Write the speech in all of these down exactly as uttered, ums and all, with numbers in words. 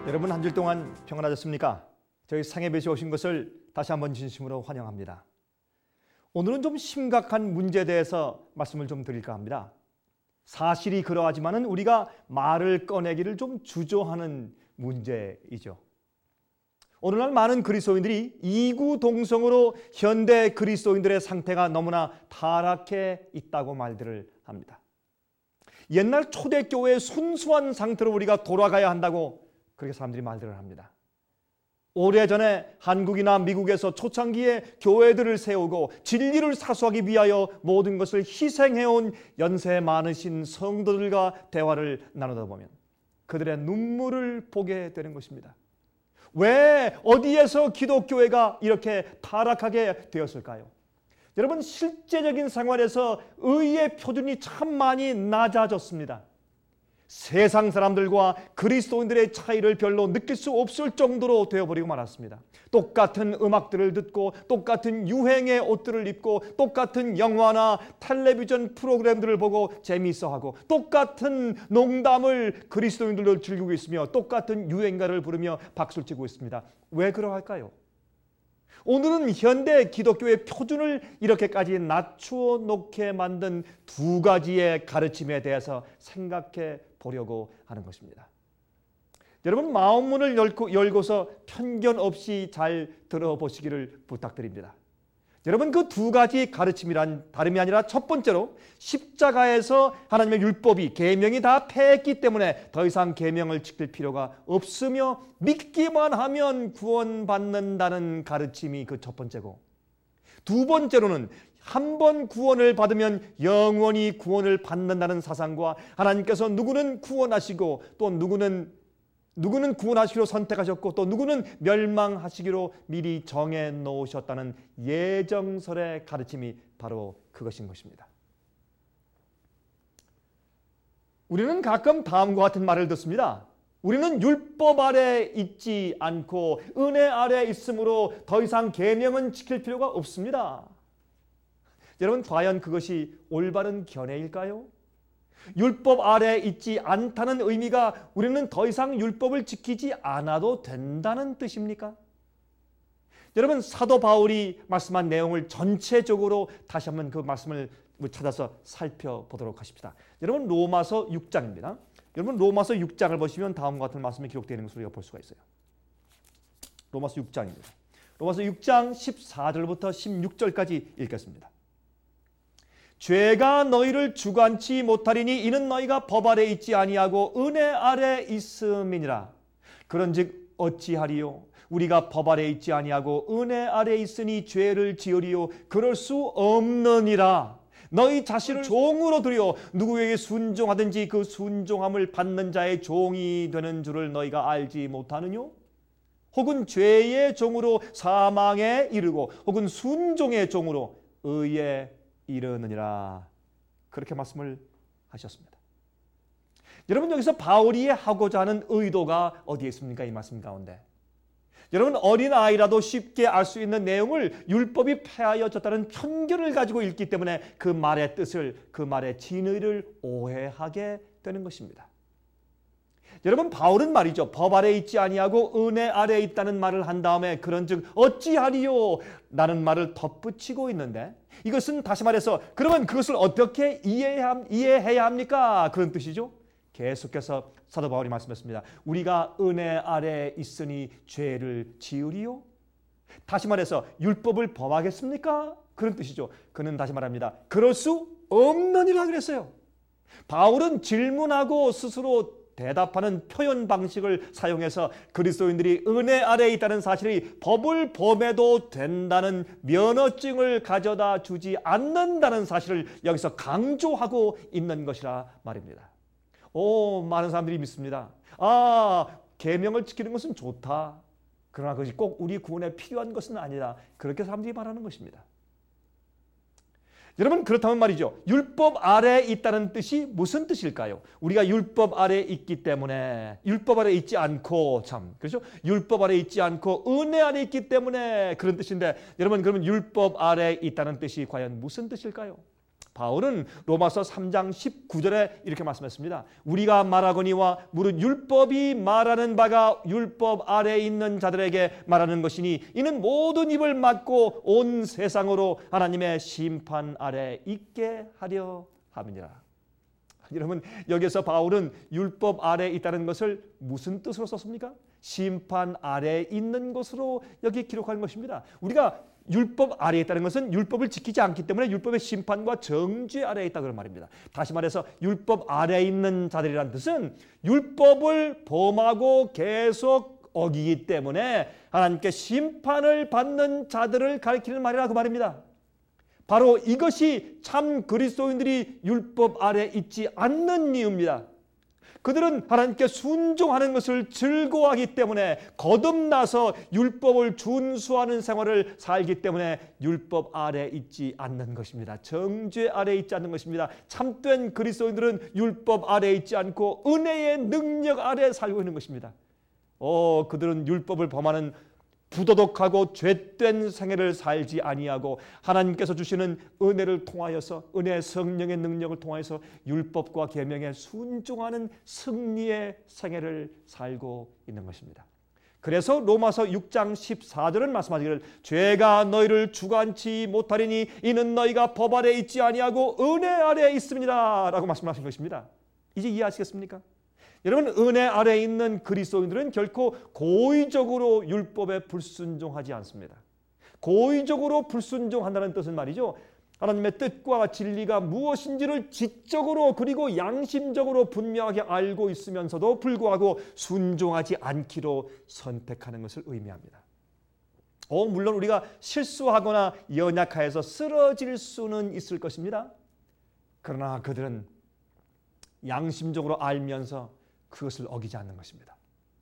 여러분 한 주 동안 평안하셨습니까? 저희 상해배시에 오신 것을 다시 한번 진심으로 환영합니다. 오늘은 좀 심각한 문제에 대해서 말씀을 좀 드릴까 합니다. 사실이 그러하지만은 우리가 말을 꺼내기를 좀 주저하는 문제이죠. 오늘날 많은 그리스도인들이 이구동성으로 현대 그리스도인들의 상태가 너무나 타락해 있다고 말들을 합니다. 옛날 초대교회의 순수한 상태로 우리가 돌아가야 한다고 그렇게 사람들이 말들을 합니다. 오래전에 한국이나 미국에서 초창기에 교회들을 세우고 진리를 사수하기 위하여 모든 것을 희생해온 연세 많으신 성도들과 대화를 나누다 보면 그들의 눈물을 보게 되는 것입니다. 왜 어디에서 기독교회가 이렇게 타락하게 되었을까요? 여러분, 실제적인 생활에서 의의 표준이 참 많이 낮아졌습니다. 세상 사람들과 그리스도인들의 차이를 별로 느낄 수 없을 정도로 되어버리고 말았습니다. 똑같은 음악들을 듣고 똑같은 유행의 옷들을 입고 똑같은 영화나 텔레비전 프로그램들을 보고 재미있어하고 똑같은 농담을 그리스도인들도 즐기고 있으며 똑같은 유행가를 부르며 박수를 치고 있습니다. 왜 그러할까요? 오늘은 현대 기독교의 표준을 이렇게까지 낮추어 놓게 만든 두 가지의 가르침에 대해서 생각해 보려고 하는 것입니다. 여러분, 마음문을 열고, 열고서 편견 없이 잘 들어보시기를 부탁드립니다. 여러분, 그 두 가지 가르침이란 다름이 아니라 첫 번째로 십자가에서 하나님의 율법이 계명이 다 패했기 때문에 더 이상 계명을 지킬 필요가 없으며 믿기만 하면 구원받는다는 가르침이 그 첫 번째고, 두 번째로는 한 번 구원을 받으면 영원히 구원을 받는다는 사상과 하나님께서 누구는 구원하시고 또 누구는 누구는 구원하시기로 선택하셨고 또 누구는 멸망하시기로 미리 정해 놓으셨다는 예정설의 가르침이 바로 그것인 것입니다. 우리는 가끔 다음과 같은 말을 듣습니다. 우리는 율법 아래 있지 않고 은혜 아래 있으므로 더 이상 계명은 지킬 필요가 없습니다. 여러분, 과연 그것이 올바른 견해일까요? 율법 아래 있지 않다는 의미가 우리는 더 이상 율법을 지키지 않아도 된다는 뜻입니까? 여러분, 사도 바울이 말씀한 내용을 전체적으로 다시 한번 그 말씀을 찾아서 살펴보도록 하십시다. 여러분, 로마서 육 장입니다. 여러분, 로마서 육 장을 보시면 다음과 같은 말씀이 기록되어 있는 것을 우리가 볼 수가 있어요. 로마서 육 장입니다. 로마서 육 장 십사 절부터 십육 절까지 읽겠습니다. 죄가 너희를 주관치 못하리니 이는 너희가 법 아래 있지 아니하고 은혜 아래 있음이니라. 그런즉 어찌하리요? 우리가 법 아래 있지 아니하고 은혜 아래 있으니 죄를 지으리요? 그럴 수 없느니라. 너희 자신을 종으로 들여 누구에게 순종하든지 그 순종함을 받는 자의 종이 되는 줄을 너희가 알지 못하느뇨? 혹은 죄의 종으로 사망에 이르고 혹은 순종의 종으로 의에 이르느니라. 그렇게 말씀을 하셨습니다. 여러분, 여기서 바울이 하고자 하는 의도가 어디에 있습니까? 이 말씀 가운데. 여러분, 어린아이라도 쉽게 알 수 있는 내용을 율법이 폐하여졌다는 편견을 가지고 읽기 때문에 그 말의 뜻을, 그 말의 진의를 오해하게 되는 것입니다. 여러분, 바울은 말이죠, 법 아래 있지 아니하고 은혜 아래 있다는 말을 한 다음에 그런즉 어찌하리요? 라는 말을 덧붙이고 있는데, 이것은 다시 말해서 그러면 그것을 어떻게 이해해야, 이해해야 합니까? 그런 뜻이죠. 계속해서 사도 바울이 말씀했습니다. 우리가 은혜 아래 있으니 죄를 지으리요? 다시 말해서 율법을 범하겠습니까? 그런 뜻이죠. 그는 다시 말합니다. 그럴 수 없느니라 그랬어요. 바울은 질문하고 스스로 대답하는 표현 방식을 사용해서 그리스도인들이 은혜 아래에 있다는 사실이 법을 범해도 된다는 면허증을 가져다 주지 않는다는 사실을 여기서 강조하고 있는 것이라 말입니다. 오, 많은 사람들이 믿습니다. 아, 계명을 지키는 것은 좋다. 그러나 그것이 꼭 우리 구원에 필요한 것은 아니다. 그렇게 사람들이 말하는 것입니다. 여러분, 그렇다면 말이죠, 율법 아래에 있다는 뜻이 무슨 뜻일까요? 우리가 율법 아래에 있기 때문에, 율법 아래에 있지 않고, 참 그렇죠? 율법 아래에 있지 않고 은혜 아래에 있기 때문에 그런 뜻인데, 여러분, 그러면 율법 아래에 있다는 뜻이 과연 무슨 뜻일까요? 바울은 로마서 삼 장 십구 절에 이렇게 말씀했습니다. 우리가 말하거니와 무릇 율법이 말하는 바가 율법 아래에 있는 자들에게 말하는 것이니 이는 모든 입을 막고 온 세상으로 하나님의 심판 아래에 있게 하려 함이니라. 여러분, 여기서 바울은 율법 아래에 있다는 것을 무슨 뜻으로 썼습니까? 심판 아래에 있는 것으로 여기 기록한 것입니다. 우리가 율법 아래에 있다는 것은 율법을 지키지 않기 때문에 율법의 심판과 정죄 아래에 있다 그런 말입니다. 다시 말해서 율법 아래에 있는 자들이란 뜻은 율법을 범하고 계속 어기기 때문에 하나님께 심판을 받는 자들을 가리키는 말이라 그 말입니다. 바로 이것이 참 그리스도인들이 율법 아래에 있지 않는 이유입니다. 그들은 하나님께 순종하는 것을 즐거워하기 때문에 거듭나서 율법을 준수하는 생활을 살기 때문에 율법 아래에 있지 않는 것입니다. 정죄 아래에 있지 않는 것입니다. 참된 그리스도인들은 율법 아래에 있지 않고 은혜의 능력 아래에 살고 있는 것입니다. 어, 그들은 율법을 범하는 부도덕하고 죄된 생애를 살지 아니하고 하나님께서 주시는 은혜를 통하여서 은혜의 성령의 능력을 통하여서 율법과 계명에 순종하는 승리의 생애를 살고 있는 것입니다. 그래서 로마서 육 장 십사 절은 말씀하시기를 죄가 너희를 주관치 못하리니 이는 너희가 법 아래에 있지 아니하고 은혜 아래에 있음이라 라고 말씀하신 것입니다. 이제 이해하시겠습니까? 여러분, 은혜 아래에 있는 그리스도인들은 결코 고의적으로 율법에 불순종하지 않습니다. 고의적으로 불순종한다는 뜻은 말이죠, 하나님의 뜻과 진리가 무엇인지를 지적으로 그리고 양심적으로 분명하게 알고 있으면서도 불구하고 순종하지 않기로 선택하는 것을 의미합니다. 어, 물론 우리가 실수하거나 연약하여서 쓰러질 수는 있을 것입니다. 그러나 그들은 양심적으로 알면서 그것을 어기지 않는 것입니다.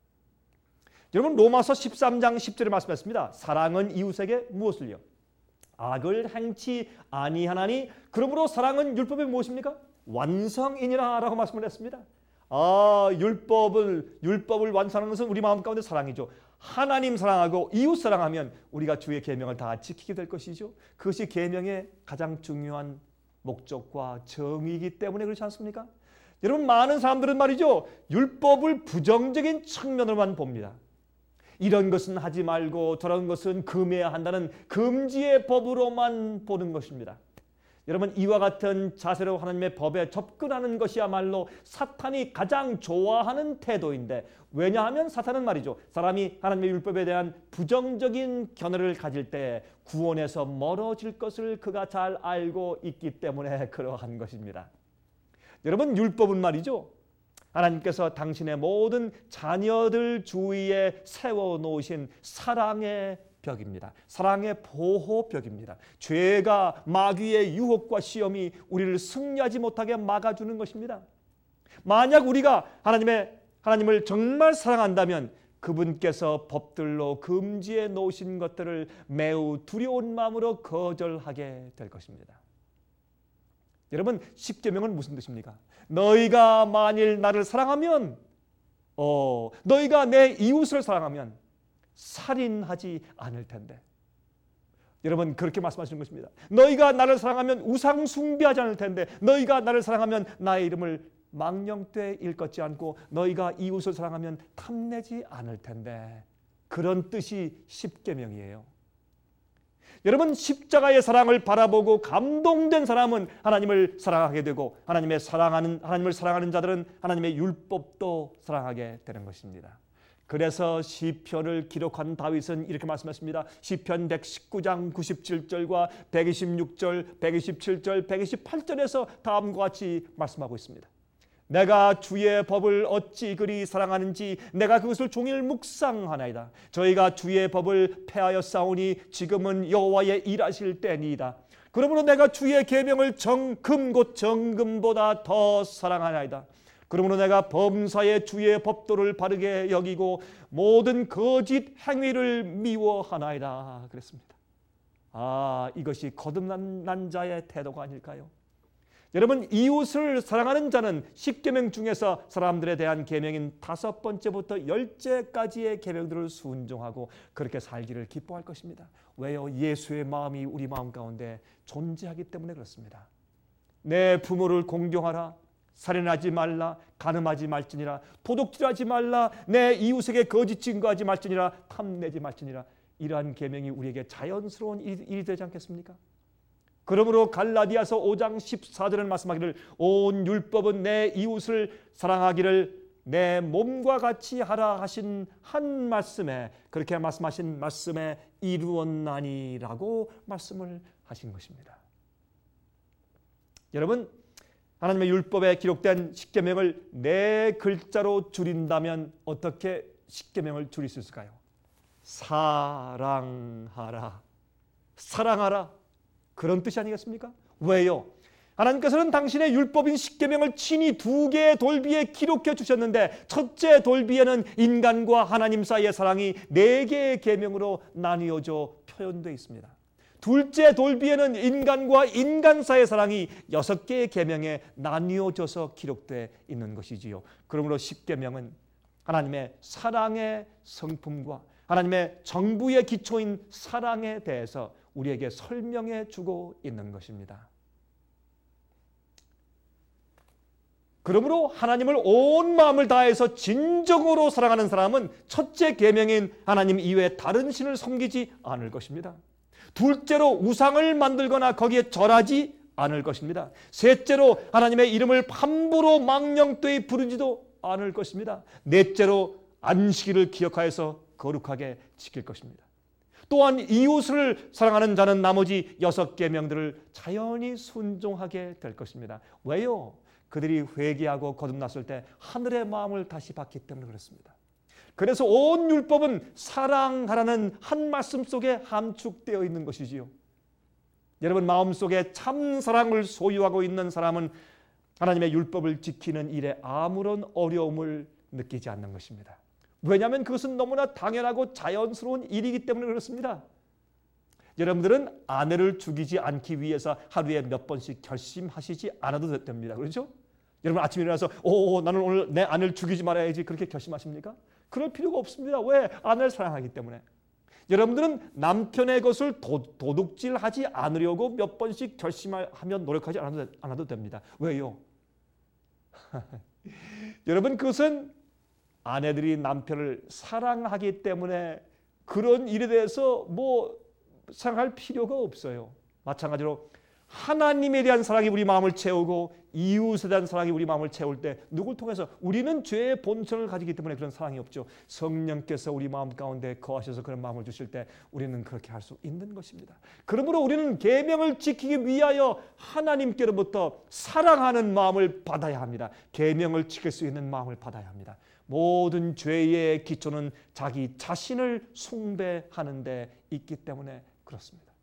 여러분, 로마서 십삼 장 십 절에 말씀했습니다. 사랑은 이웃에게 무엇을요? 악을 행치 아니하나니 그러므로 사랑은 율법의 무엇입니까? 완성이니라 라고 말씀을 했습니다. 아, 율법을 율법을 완성하는 것은 우리 마음 가운데 사랑이죠. 하나님 사랑하고 이웃 사랑하면 우리가 주의 계명을 다 지키게 될 것이죠. 그것이 계명의 가장 중요한 목적과 정의이기 때문에 그렇지 않습니까? 여러분, 많은 사람들은 말이죠, 율법을 부정적인 측면으로만 봅니다. 이런 것은 하지 말고 저런 것은 금해야 한다는 금지의 법으로만 보는 것입니다. 여러분, 이와 같은 자세로 하나님의 법에 접근하는 것이야말로 사탄이 가장 좋아하는 태도인데, 왜냐하면 사탄은 말이죠, 사람이 하나님의 율법에 대한 부정적인 견해를 가질 때 구원에서 멀어질 것을 그가 잘 알고 있기 때문에 그러한 것입니다. 여러분, 율법은 말이죠, 하나님께서 당신의 모든 자녀들 주위에 세워놓으신 사랑의 벽입니다. 사랑의 보호벽입니다. 죄가 마귀의 유혹과 시험이 우리를 승리하지 못하게 막아주는 것입니다. 만약 우리가 하나님의, 하나님을 정말 사랑한다면 그분께서 법들로 금지해 놓으신 것들을 매우 두려운 마음으로 거절하게 될 것입니다. 여러분, 십계명은 무슨 뜻입니까? 너희가 만일 나를 사랑하면, 어, 너희가 내 이웃을 사랑하면 살인하지 않을 텐데. 여러분, 그렇게 말씀하시는 것입니다. 너희가 나를 사랑하면 우상 숭배하지 않을 텐데, 너희가 나를 사랑하면 나의 이름을 망령되이 일컫지 않고, 너희가 이웃을 사랑하면 탐내지 않을 텐데. 그런 뜻이 십계명이에요. 여러분, 십자가의 사랑을 바라보고 감동된 사람은 하나님을 사랑하게 되고, 하나님의 사랑하는 하나님을 사랑하는 자들은 하나님의 율법도 사랑하게 되는 것입니다. 그래서 시편을 기록한 다윗은 이렇게 말씀했습니다. 시편 백십구 장 구십칠 절과 백이십육 절, 백이십칠 절, 백이십팔 절에서 다음과 같이 말씀하고 있습니다. 내가 주의 법을 어찌 그리 사랑하는지 내가 그것을 종일 묵상하나이다. 저희가 주의 법을 폐하였사오니 지금은 여호와의 일하실 때니이다. 그러므로 내가 주의 계명을 정금 곧 정금보다 더 사랑하나이다. 그러므로 내가 범사의 주의 법도를 바르게 여기고 모든 거짓 행위를 미워하나이다. 그랬습니다. 아, 이것이 거듭난 자의 태도가 아닐까요? 여러분, 이웃을 사랑하는 자는 십계명 중에서 사람들에 대한 계명인 다섯 번째부터 열째까지의 계명들을 순종하고 그렇게 살기를 기뻐할 것입니다. 왜요? 예수의 마음이 우리 마음 가운데 존재하기 때문에 그렇습니다. 내 부모를 공경하라, 살인하지 말라, 간음하지 말지니라, 도둑질하지 말라, 내 이웃에게 거짓 증거하지 말지니라, 탐내지 말지니라. 이러한 계명이 우리에게 자연스러운 일이, 일이 되지 않겠습니까? 그러므로 갈라디아서 오 장 십사 절은 말씀하기를 온 율법은 내 이웃을 사랑하기를 내 몸과 같이 하라 하신 한 말씀에, 그렇게 말씀하신 말씀에 이루었나니라고 말씀을 하신 것입니다. 여러분, 하나님의 율법에 기록된 십계명을 네 글자로 줄인다면 어떻게 십계명을 줄일 수 있을까요? 사랑하라, 사랑하라, 그런 뜻이 아니겠습니까? 왜요? 하나님께서는 당신의 율법인 십계명을 친히 두 개의 돌비에 기록해 주셨는데, 첫째 돌비에는 인간과 하나님 사이의 사랑이 네 개의 계명으로 나뉘어져 표현되어 있습니다. 둘째 돌비에는 인간과 인간 사이의 사랑이 여섯 개의 계명에 나뉘어져서 기록되어 있는 것이지요. 그러므로 십계명은 하나님의 사랑의 성품과 하나님의 정부의 기초인 사랑에 대해서 우리에게 설명해 주고 있는 것입니다. 그러므로 하나님을 온 마음을 다해서 진정으로 사랑하는 사람은 첫째 계명인 하나님 이외에 다른 신을 섬기지 않을 것입니다. 둘째로 우상을 만들거나 거기에 절하지 않을 것입니다. 셋째로 하나님의 이름을 함부로 망령되이 부르지도 않을 것입니다. 넷째로 안식일을 기억하여서 거룩하게 지킬 것입니다. 또한 이웃을 사랑하는 자는 나머지 여섯 계명들을 자연히 순종하게 될 것입니다. 왜요? 그들이 회개하고 거듭났을 때 하늘의 마음을 다시 받기 때문에 그렇습니다. 그래서 온 율법은 사랑하라는 한 말씀 속에 함축되어 있는 것이지요. 여러분, 마음속에 참 사랑을 소유하고 있는 사람은 하나님의 율법을 지키는 일에 아무런 어려움을 느끼지 않는 것입니다. 왜냐하면 그것은 너무나 당연하고 자연스러운 일이기 때문에 그렇습니다. 여러분들은 아내를 죽이지 않기 위해서 하루에 몇 번씩 결심하시지 않아도 됩니다. 그렇죠? 여러분 아침에 일어나서 오, 나는 오늘 내 아내를 죽이지 말아야지 그렇게 결심하십니까? 그럴 필요가 없습니다. 왜? 아내를 사랑하기 때문에. 여러분들은 남편의 것을 도, 도둑질하지 않으려고 몇 번씩 결심하면 노력하지 않아도, 않아도 됩니다. 왜요? 여러분, 그것은 아내들이 남편을 사랑하기 때문에 그런 일에 대해서 뭐 생각할 필요가 없어요. 마찬가지로 하나님에 대한 사랑이 우리 마음을 채우고 이웃에 대한 사랑이 우리 마음을 채울 때 누굴 통해서? 우리는 죄의 본성을 가지기 때문에 그런 사랑이 없죠. 성령께서 우리 마음 가운데 거하셔서 그런 마음을 주실 때 우리는 그렇게 할 수 있는 것입니다. 그러므로 우리는 계명을 지키기 위하여 하나님께로부터 사랑하는 마음을 받아야 합니다. 계명을 지킬 수 있는 마음을 받아야 합니다. 모든 죄의 기초는 자기 자신을 숭배하는 데 있기 때문에 그렇습니다.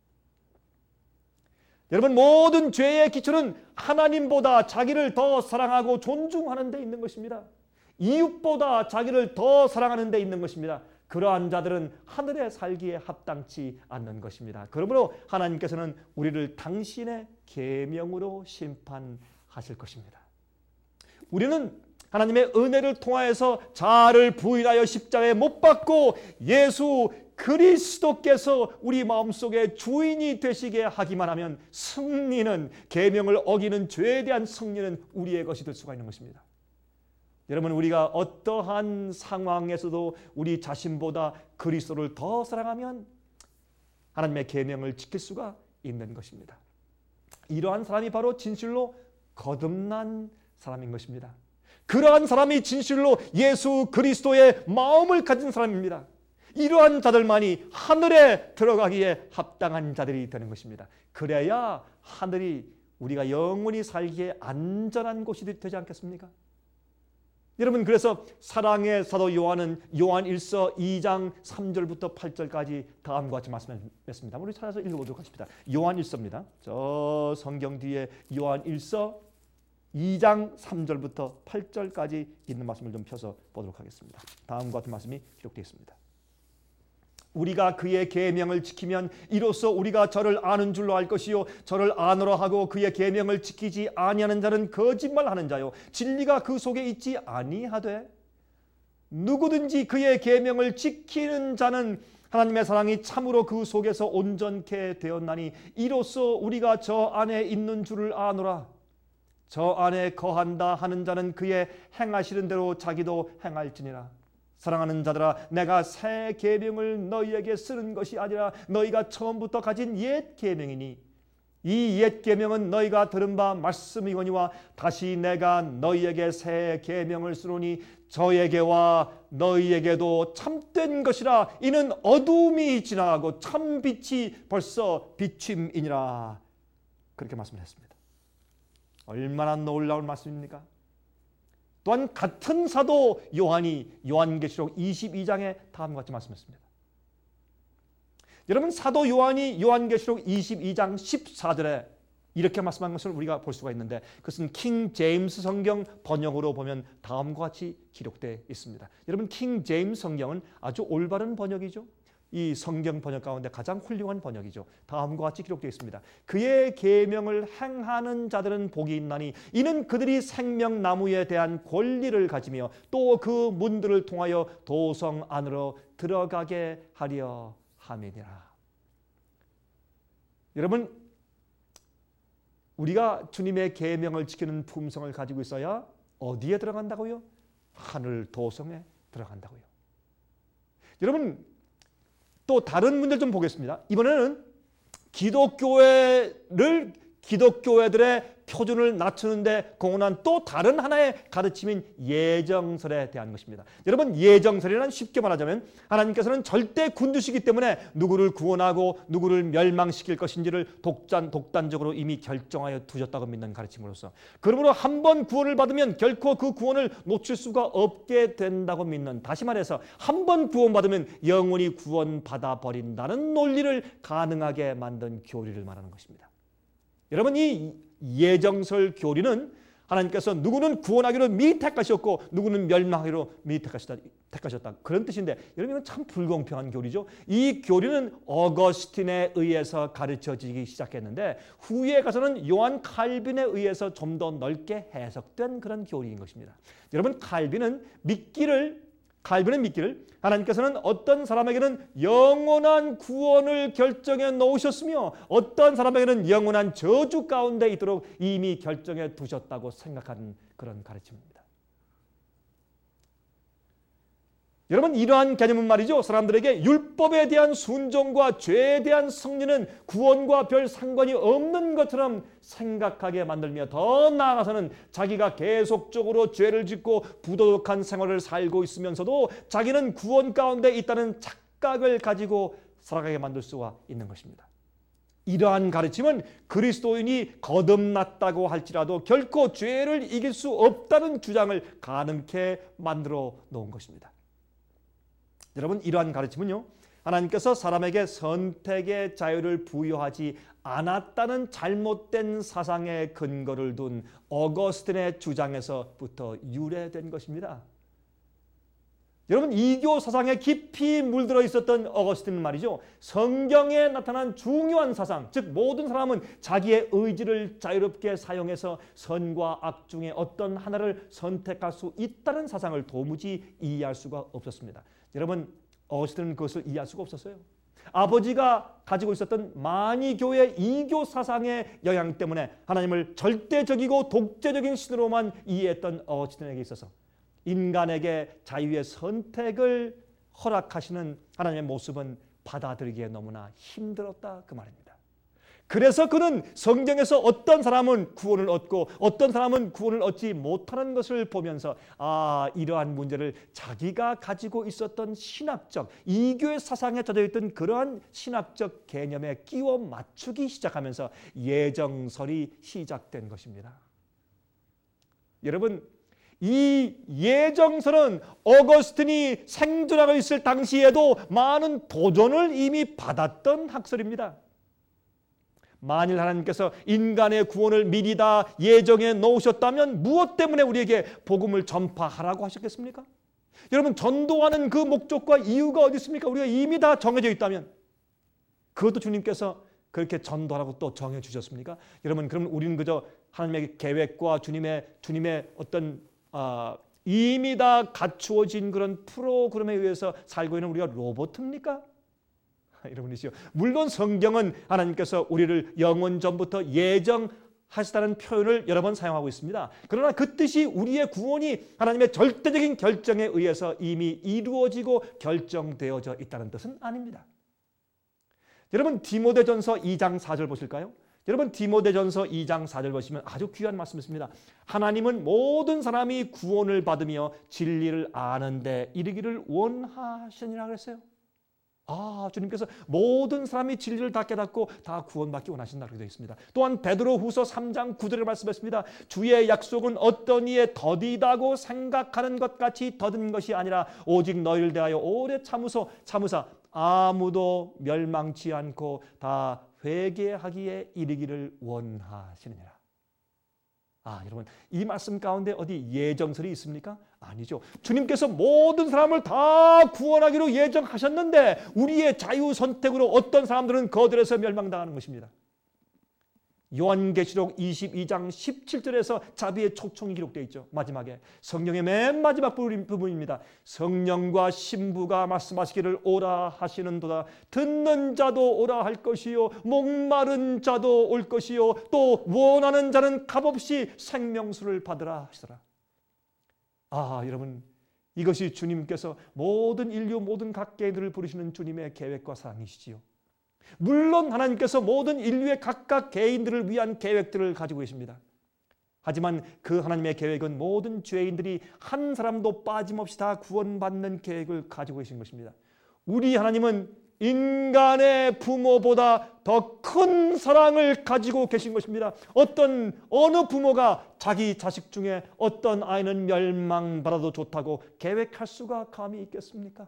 여러분, 모든 죄의 기초는 하나님보다 자기를 더 사랑하고 존중하는 데 있는 것입니다. 이웃보다 자기를 더 사랑하는 데 있는 것입니다. 그러한 자들은 하늘에 살기에 합당치 않는 것입니다. 그러므로 하나님께서는 우리를 당신의 계명으로 심판하실 것입니다. 우리는 하나님의 은혜를 통하여서 자아를 부인하여 십자가에 못 박고 예수 그리스도께서 우리 마음속에 주인이 되시게 하기만 하면 승리는, 계명을 어기는 죄에 대한 승리는 우리의 것이 될 수가 있는 것입니다. 여러분, 우리가 어떠한 상황에서도 우리 자신보다 그리스도를 더 사랑하면 하나님의 계명을 지킬 수가 있는 것입니다. 이러한 사람이 바로 진실로 거듭난 사람인 것입니다. 그러한 사람이 진실로 예수 그리스도의 마음을 가진 사람입니다. 이러한 자들만이 하늘에 들어가기에 합당한 자들이 되는 것입니다. 그래야 하늘이 우리가 영원히 살기에 안전한 곳이 되지 않겠습니까? 여러분, 그래서 사랑의 사도 요한은 요한 일서 이 장 삼 절부터 팔 절까지 다음과 같이 말씀했습니다. 우리 찾아서 읽어보도록 하십니다. 요한 일서입니다. 저 성경 뒤에 요한 일서 이 장 삼 절부터 팔 절까지 있는 말씀을 좀 펴서 보도록 하겠습니다. 다음과 같은 말씀이 기록되어 있습니다. 우리가 그의 계명을 지키면 이로써 우리가 저를 아는 줄로 알 것이요 저를 아노라 하고 그의 계명을 지키지 아니하는 자는 거짓말하는 자요 진리가 그 속에 있지 아니하되 누구든지 그의 계명을 지키는 자는 하나님의 사랑이 참으로 그 속에서 온전케 되었나니 이로써 우리가 저 안에 있는 줄을 아노라. 저 안에 거한다 하는 자는 그의 행하시는 대로 자기도 행할지니라. 사랑하는 자들아, 내가 새 계명을 너희에게 쓰는 것이 아니라 너희가 처음부터 가진 옛 계명이니 이 옛 계명은 너희가 들은 바 말씀이거니와 다시 내가 너희에게 새 계명을 쓰노니 저에게와 너희에게도 참된 것이라. 이는 어두움이 지나가고 참 빛이 벌써 비침이니라. 그렇게 말씀했습니다. 얼마나 놀라운 말씀입니까? 또한 같은 사도 요한이 요한계시록 이십이 장에 다음과 같이 말씀했습니다. 여러분, 사도 요한이 요한계시록 이십이 장 십사 절에 이렇게 말씀한 것을 우리가 볼 수가 있는데, 그것은 킹 제임스 성경 번역으로 보면 다음과 같이 기록되어 있습니다. 여러분, 킹 제임스 성경은 아주 올바른 번역이죠. 이 성경 번역 가운데 가장 훌륭한 번역이죠. 다음과 같이 기록되어 있습니다. 그의 계명을 행하는 자들은 복이 있나니 이는 그들이 생명나무에 대한 권리를 가지며 또 그 문들을 통하여 도성 안으로 들어가게 하려 함이니라. 여러분, 우리가 주님의 계명을 지키는 품성을 가지고 있어야 어디에 들어간다고요? 하늘 도성에 들어간다고요. 여러분, 또 다른 문제를 좀 보겠습니다. 이번에는 기독교회를 기독교회들의 표준을 낮추는데 공헌한 또 다른 하나의 가르침인 예정설에 대한 것입니다. 여러분, 예정설이란 쉽게 말하자면 하나님께서는 절대 군주시기 때문에 누구를 구원하고 누구를 멸망시킬 것인지를 독단, 독단적으로 이미 결정하여 두셨다고 믿는 가르침으로서, 그러므로 한 번 구원을 받으면 결코 그 구원을 놓칠 수가 없게 된다고 믿는, 다시 말해서 한 번 구원받으면 영원히 구원받아 버린다는 논리를 가능하게 만든 교리를 말하는 것입니다. 여러분, 이 예정설 교리는 하나님께서 누구는 구원하기로 미리 택하셨고 누구는 멸망하기로 미리 택하셨다, 택하셨다 그런 뜻인데, 여러분, 이건 참 불공평한 교리죠. 이 교리는 어거스틴에 의해서 가르쳐지기 시작했는데 후에 가서는 요한 칼빈에 의해서 좀 더 넓게 해석된 그런 교리인 것입니다. 여러분, 칼빈은 믿기를 칼빈은 믿기를 하나님께서는 어떤 사람에게는 영원한 구원을 결정해 놓으셨으며 어떤 사람에게는 영원한 저주 가운데 있도록 이미 결정해 두셨다고 생각하는 그런 가르침입니다. 여러분, 이러한 개념은 말이죠, 사람들에게 율법에 대한 순종과 죄에 대한 승리는 구원과 별 상관이 없는 것처럼 생각하게 만들며, 더 나아가서는 자기가 계속적으로 죄를 짓고 부도덕한 생활을 살고 있으면서도 자기는 구원 가운데 있다는 착각을 가지고 살아가게 만들 수가 있는 것입니다. 이러한 가르침은 그리스도인이 거듭났다고 할지라도 결코 죄를 이길 수 없다는 주장을 가능케 만들어 놓은 것입니다. 여러분, 이러한 가르침은요, 하나님께서 사람에게 선택의 자유를 부여하지 않았다는 잘못된 사상의 근거를 둔 어거스틴의 주장에서부터 유래된 것입니다. 여러분, 이교 사상에 깊이 물들어 있었던 어거스틴은 말이죠, 성경에 나타난 중요한 사상, 즉 모든 사람은 자기의 의지를 자유롭게 사용해서 선과 악 중에 어떤 하나를 선택할 수 있다는 사상을 도무지 이해할 수가 없었습니다. 여러분, 어거스틴은 그것을 이해할 수가 없었어요. 아버지가 가지고 있었던 만이교의 이교 사상의 영향 때문에 하나님을 절대적이고 독재적인 신으로만 이해했던 어거스틴에게 있어서 인간에게 자유의 선택을 허락하시는 하나님의 모습은 받아들이기에 너무나 힘들었다, 그 말입니다. 그래서 그는 성경에서 어떤 사람은 구원을 얻고 어떤 사람은 구원을 얻지 못하는 것을 보면서, 아, 이러한 문제를 자기가 가지고 있었던 신학적 이교의 사상에 젖어있던 그러한 신학적 개념에 끼워 맞추기 시작하면서 예정설이 시작된 것입니다. 여러분, 이 예정설은 어거스틴이 생존하고 있을 당시에도 많은 도전을 이미 받았던 학설입니다. 만일 하나님께서 인간의 구원을 미리 다 예정해 놓으셨다면 무엇 때문에 우리에게 복음을 전파하라고 하셨겠습니까? 여러분, 전도하는 그 목적과 이유가 어디 있습니까? 우리가 이미 다 정해져 있다면 그것도 주님께서 그렇게 전도하라고 또 정해 주셨습니까? 여러분, 그러면 우리는 그저 하나님의 계획과 주님의 주님의 어떤 아, 이미 다 갖추어진 그런 프로그램에 의해서 살고 있는 우리가 로봇입니까? 여러분이시요. 물론 성경은 하나님께서 우리를 영원 전부터 예정하시다는 표현을 여러 번 사용하고 있습니다. 그러나 그 뜻이 우리의 구원이 하나님의 절대적인 결정에 의해서 이미 이루어지고 결정되어져 있다는 뜻은 아닙니다. 여러분 디모데전서 이 장 사 절 보실까요? 여러분 디모데전서 이 장 사 절 보시면 아주 귀한 말씀이십니다. 하나님은 모든 사람이 구원을 받으며 진리를 아는 데 이르기를 원하시니라 그랬어요. 아, 주님께서 모든 사람이 진리를 다 깨닫고 다 구원받기 원하신다고 되어 있습니다. 또한 베드로후서 삼 장 구 절에 말씀했습니다. 주의 약속은 어떤 이에 더디다고 생각하는 것 같이 더딘 것이 아니라 오직 너희를 대하여 오래 참으소 참으사 아무도 멸망치 않고 다 회개하기에 이르기를 원하시느니라. 아, 여러분 이 말씀 가운데 어디 예정설이 있습니까? 아니죠. 주님께서 모든 사람을 다 구원하기로 예정하셨는데 우리의 자유 선택으로 어떤 사람들은 거절해서 멸망당하는 것입니다. 요한계시록 이십이 장 십칠 절에서 자비의 초청이 기록되어 있죠. 마지막에 성령의 맨 마지막 부분입니다. 성령과 신부가 말씀하시기를 오라 하시는도다. 듣는 자도 오라 할 것이요 목마른 자도 올 것이요 또 원하는 자는 값없이 생명수를 받으라 하시더라. 아, 여러분 이것이 주님께서 모든 인류 모든 각계인들을 부르시는 주님의 계획과 사랑이시지요. 물론 하나님께서 모든 인류의 각각 개인들을 위한 계획들을 가지고 계십니다. 하지만 그 하나님의 계획은 모든 죄인들이 한 사람도 빠짐없이 다 구원받는 계획을 가지고 계신 것입니다. 우리 하나님은 인간의 부모보다 더 큰 사랑을 가지고 계신 것입니다. 어떤 어느 부모가 자기 자식 중에 어떤 아이는 멸망받아도 좋다고 계획할 수가 감히 있겠습니까?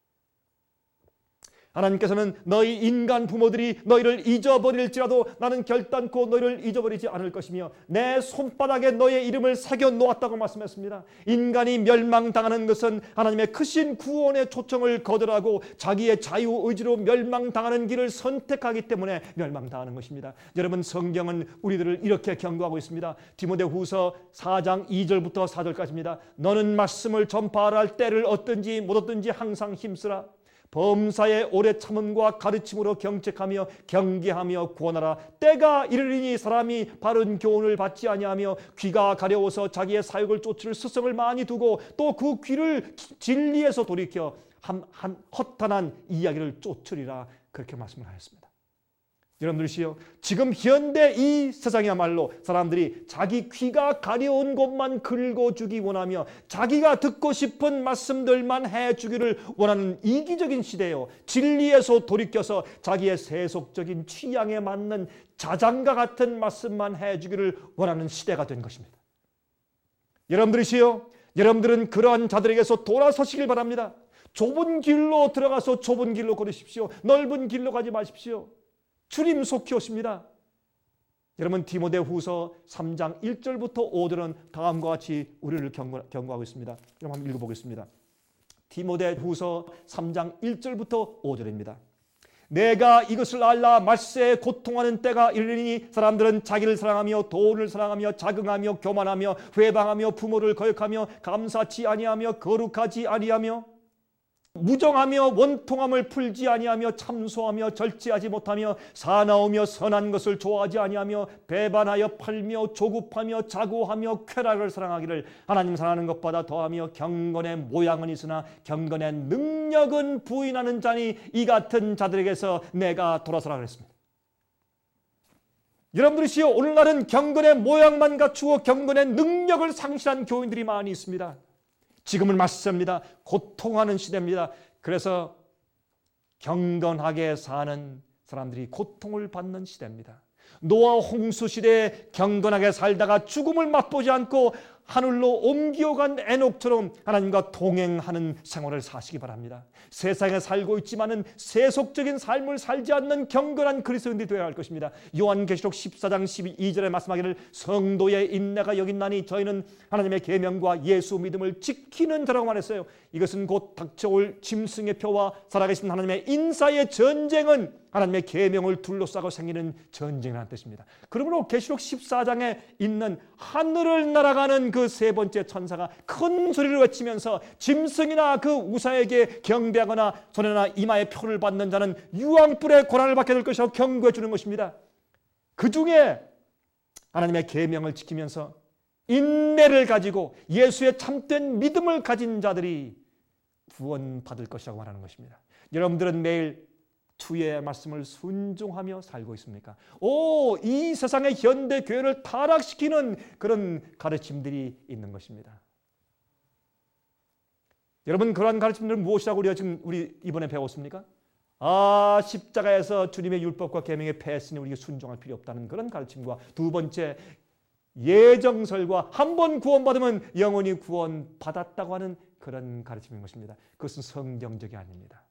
하나님께서는 너희 인간 부모들이 너희를 잊어버릴지라도 나는 결단코 너희를 잊어버리지 않을 것이며 내 손바닥에 너의 이름을 새겨 놓았다고 말씀했습니다. 인간이 멸망당하는 것은 하나님의 크신 구원의 초청을 거절하고 자기의 자유의지로 멸망당하는 길을 선택하기 때문에 멸망당하는 것입니다. 여러분 성경은 우리들을 이렇게 경고하고 있습니다. 디모데후서 사 장 이 절부터 사 절까지입니다. 너는 말씀을 전파하라 할 때를 얻든지 못 얻든지 항상 힘쓰라. 범사의 오래 참음과 가르침으로 경책하며 경계하며 구원하라. 때가 이르리니 사람이 바른 교훈을 받지 아니하며 귀가 가려워서 자기의 사욕을 쫓을 스성을 많이 두고 또 그 귀를 진리에서 돌이켜 한, 한 허탄한 이야기를 쫓으리라. 그렇게 말씀을 하였습니다. 여러분들이시여 지금 현대 이 세상이야말로 사람들이 자기 귀가 가려운 것만 긁어주기 원하며 자기가 듣고 싶은 말씀들만 해주기를 원하는 이기적인 시대요. 진리에서 돌이켜서 자기의 세속적인 취향에 맞는 자장가 같은 말씀만 해주기를 원하는 시대가 된 것입니다. 여러분들이시여 여러분들은 그러한 자들에게서 돌아서시길 바랍니다. 좁은 길로 들어가서 좁은 길로 걸으십시오. 넓은 길로 가지 마십시오. 주님 속히 오십니다. 여러분 디모데후서 삼 장 일 절부터 오 절은 다음과 같이 우리를 경고, 경고하고 있습니다. 그럼 한번 읽어보겠습니다. 디모데후서 삼 장 일 절부터 오 절입니다. 내가 이것을 알라 말세에 고통하는 때가 이르리니 사람들은 자기를 사랑하며 돈을 사랑하며 자긍하며 교만하며 회방하며 부모를 거역하며 감사치 아니하며 거룩하지 아니하며 무정하며 원통함을 풀지 아니하며 참소하며 절제하지 못하며 사나우며 선한 것을 좋아하지 아니하며 배반하여 팔며 조급하며 자고하며 쾌락을 사랑하기를 하나님 사랑하는 것보다 더하며 경건의 모양은 있으나 경건의 능력은 부인하는 자니 이 같은 자들에게서 내가 돌아서라 그랬습니다. 여러분들이시여 오늘날은 경건의 모양만 갖추어 경건의 능력을 상실한 교인들이 많이 있습니다. 지금은 맞습니다. 고통하는 시대입니다. 그래서 경건하게 사는 사람들이 고통을 받는 시대입니다. 노아 홍수 시대에 경건하게 살다가 죽음을 맛보지 않고 하늘로 옮겨간 에녹처럼 하나님과 동행하는 생활을 사시기 바랍니다. 세상에 살고 있지만은 세속적인 삶을 살지 않는 경건한 그리스도인들이 되어야 할 것입니다. 요한계시록 십사 장 십이 절에 말씀하기를 성도의 인내가 여긴나니 저희는 하나님의 계명과 예수 믿음을 지키는 자라고 말했어요. 이것은 곧 닥쳐올 짐승의 표와 살아계신 하나님의 인사의 전쟁은 하나님의 계명을 둘러싸고 생기는 전쟁이라는 뜻입니다. 그러므로 계시록 십사 장에 있는 하늘을 날아가는 그 세 번째 천사가 큰 소리를 외치면서 짐승이나 그 우사에게 경배하거나 손에나 이마에 표를 받는 자는 유황불의 고난을 받게 될 것이라고 경고해 주는 것입니다. 그 중에 하나님의 계명을 지키면서 인내를 가지고 예수의 참된 믿음을 가진 자들이 구원받을 것이라고 말하는 것입니다. 여러분들은 매일 주의 말씀을 순종하며 살고 있습니까? 오, 이 세상의 현대 교회를 타락시키는 그런 가르침들이 있는 것입니다. 여러분, 그러한 가르침들은 무엇이라고 우리가 지금 우리 이번에 배웠습니까? 아, 십자가에서 주님의 율법과 계명에 패했으니 우리가 순종할 필요 없다는 그런 가르침과, 두 번째 예정설과 한 번 구원받으면 영원히 구원받았다고 하는 그런 가르침인 것입니다. 그것은 성경적이 아닙니다.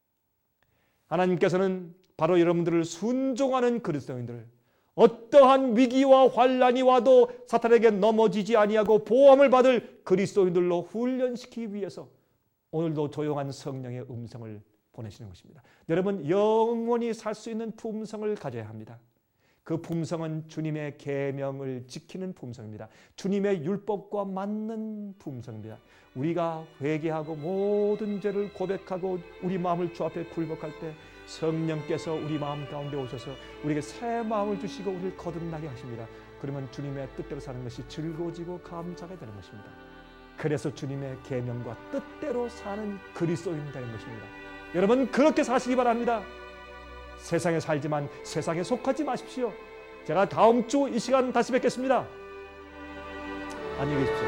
하나님께서는 바로 여러분들을 순종하는 그리스도인들을 어떠한 위기와 환난이 와도 사탄에게 넘어지지 아니하고 보호함을 받을 그리스도인들로 훈련시키기 위해서 오늘도 조용한 성령의 음성을 보내시는 것입니다. 여러분, 영원히 살 수 있는 품성을 가져야 합니다. 그 품성은 주님의 계명을 지키는 품성입니다. 주님의 율법과 맞는 품성입니다. 우리가 회개하고 모든 죄를 고백하고 우리 마음을 주 앞에 굴복할 때 성령께서 우리 마음 가운데 오셔서 우리에게 새 마음을 주시고 우리를 거듭나게 하십니다. 그러면 주님의 뜻대로 사는 것이 즐거워지고 감사하게 되는 것입니다. 그래서 주님의 계명과 뜻대로 사는 그리스도인이 되는 것입니다. 여러분, 그렇게 사시기 바랍니다. 세상에 살지만 세상에 속하지 마십시오. 제가 다음 주 이 시간 다시 뵙겠습니다. 안녕히 계십시오.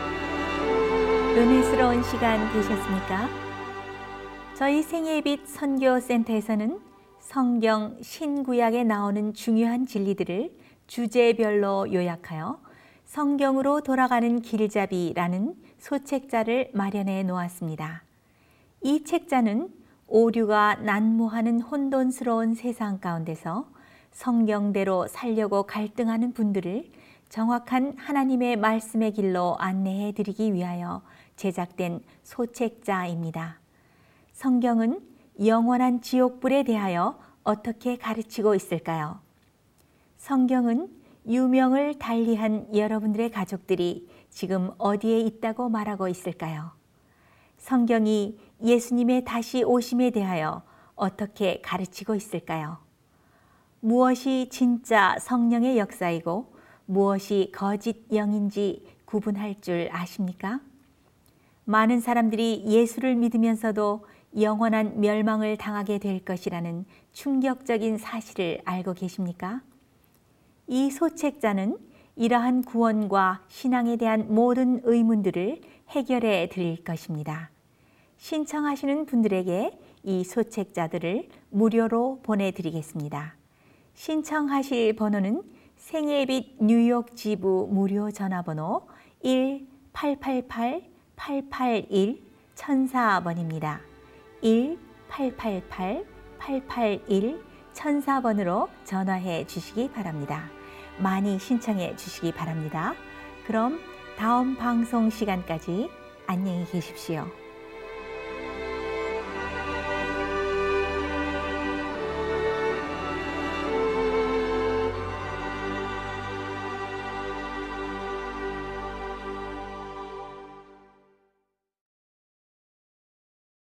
은혜스러운 시간 되셨습니까? 저희 생애빛 선교센터에서는 성경 신구약에 나오는 중요한 진리들을 주제별로 요약하여 성경으로 돌아가는 길잡이라는 소책자를 마련해 놓았습니다. 이 책자는 오류가 난무하는 혼돈스러운 세상 가운데서 성경대로 살려고 갈등하는 분들을 정확한 하나님의 말씀의 길로 안내해 드리기 위하여 제작된 소책자입니다. 성경은 영원한 지옥불에 대하여 어떻게 가르치고 있을까요? 성경은 유명을 달리한 여러분들의 가족들이 지금 어디에 있다고 말하고 있을까요? 성경이 예수님의 다시 오심에 대하여 어떻게 가르치고 있을까요? 무엇이 진짜 성령의 역사이고 무엇이 거짓 영인지 구분할 줄 아십니까? 많은 사람들이 예수를 믿으면서도 영원한 멸망을 당하게 될 것이라는 충격적인 사실을 알고 계십니까? 이 소책자는 이러한 구원과 신앙에 대한 모든 의문들을 해결해 드릴 것입니다. 신청하시는 분들에게 이 소책자들을 무료로 보내드리겠습니다. 신청하실 번호는 생애빛 뉴욕 지부 무료 전화번호 일 팔팔팔 팔팔일 천사 번입니다. 일 팔팔팔 팔팔일 천사 번으로 전화해 주시기 바랍니다. 많이 신청해 주시기 바랍니다. 그럼 다음 방송 시간까지 안녕히 계십시오.